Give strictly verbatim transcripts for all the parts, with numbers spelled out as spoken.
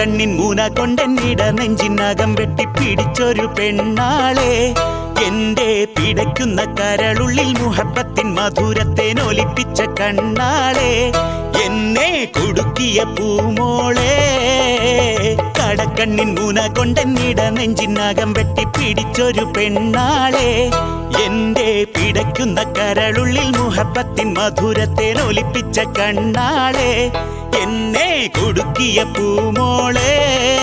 കടക്കണ്ണിൻ മൂന കൊണ്ടെന്നിട നെഞ്ചിനകം വെട്ടിപ്പിടിച്ചൊരു പെണ്ണാളെ എന്റെ പിടയ്ക്കുന്ന കരളുള്ളിൽ മുഹബത്തിൻ മധുരത്തെ നൊലിപ്പിച്ച കണ്ണാളെ എന്നെ കുടുക്കിയ പൂമോളെ കടക്കണ്ണിൻ മൂന കൊണ്ടെന്നിട നെഞ്ചിനകം വെട്ടിപ്പിടിച്ചൊരു പെണ്ണാളെ എന്റെ പിടയ്ക്കുന്ന കരളുള്ളിൽ മുഹബത്തിൻ മധുരത്തെ നൊലിപ്പിച്ച കണ്ണാളെ എന്നെ കുടുക്കിയ പൂമോളെ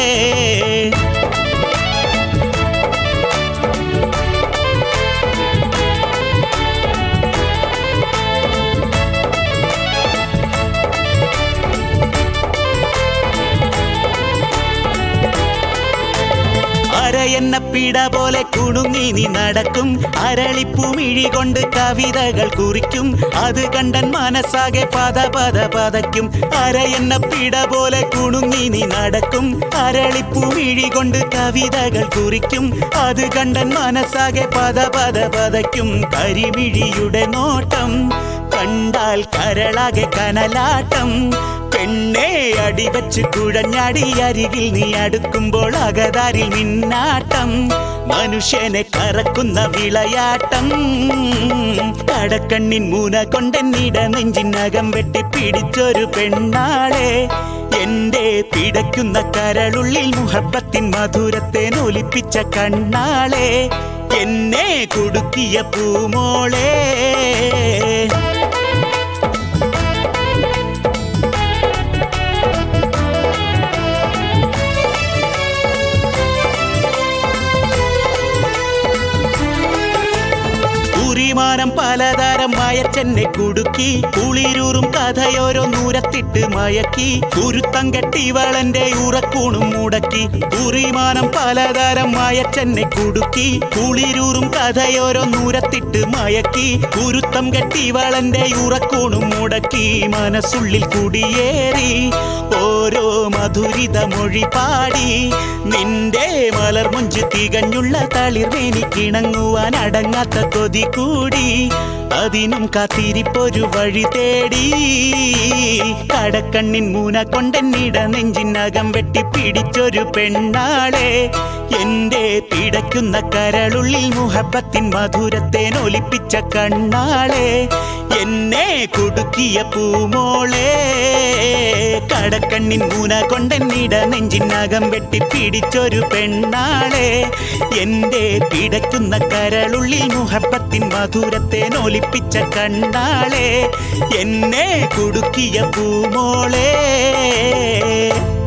എന്ന പിട പോലെ കുണുങ്ങി നീ നടക്കും അരളിപ്പൂമിഴി കൊണ്ട് കവിതകൾ കുറിക്കും അത് കണ്ടൻ മനസ്സാകെ പത പത പതയ്ക്കും അര എന്ന പിട പോലെ കുണുങ്ങി നീ നടക്കും അരളിപ്പൂമിഴി കൊണ്ട് കവിതകൾ കുറിക്കും അത് കണ്ടൻ മനസ്സാകെ പത പത പതയ്ക്കും കരിമിഴിയുടെ നോട്ടം കണ്ടാൽ കരളാകെ കനലാട്ടം പെണ്ണെ അടിവച്ച് കുഴഞ്ഞാടി അരികിൽ നീ അടുക്കുമ്പോൾ അകതാരിൽ നിന്നാട്ടം മനുഷ്യനെ കറക്കുന്ന വിളയാട്ടം കടക്കണ്ണിൻ മൂന കൊണ്ടെന്നിട നെഞ്ചിനകം വെട്ടിപ്പിടിച്ചൊരു പെണ്ണാളെ എന്റെ പിടയ്ക്കുന്ന കരളുള്ളിൽ മുഹബത്തിൻ മധുരത്തെ നൊലിപ്പിച്ച കണ്ണാളെ എന്നെ കുടുക്കിയ പൂമോളെ ും പലതരം മയച്ചെന്നെ കുടുക്കി കുളിരൂറും കഥയോരോ നൂരത്തിട്ട് മയക്കി കുരുത്തം കെട്ടിവളന്റെ ഉറക്കൂണും മുടക്കി കുറിമാനം പലതരം മയച്ചെന്നെ കുടുക്കി കുളിരൂറും കഥയോരോ നൂരത്തിട്ട് മയക്കി കുരുത്തം കെട്ടിവളന്റെ ഉറക്കൂണും മുടക്കി മനസ്സുള്ളിൽ കുടിയേറി ഓരോ മധുരിത മൊഴി പാടി നിന്റെ മലർമുഞ്ച് തികഞ്ഞുള്ള തളിർവേനി കിണങ്ങുവാൻ അടങ്ങാത്ത കൊതി കൂടി അതിനും കാത്തിരിപ്പൊരു വഴി തേടി കടക്കണ്ണിൻ മൂന കൊണ്ടെന്നിട നെഞ്ചിനകം വെട്ടിപ്പിടിച്ചൊരു പെണ്ണാളെ എന്റെ പിടയ്ക്കുന്ന കരളുള്ളിൽ മുഹബത്തിൻ മധുരത്തെ നൊലിപ്പിച്ച കണ്ണാളെ എന്നെ കുടുക്കിയ പൂമോളെ കടക്കണ്ണിൻ മൂന കൊണ്ടെന്നിട നെഞ്ചിനകം വെട്ടിപ്പിടിച്ചൊരു പെണ്ണാളെ എന്റെ പിടയ്ക്കുന്ന കരളുള്ളിൽ മുഹബത്തിൻ മധുരത്തെ നൊലിപ്പിച്ച കണ്ണാളെ എന്നെ കുടുക്കിയ പൂമോളെ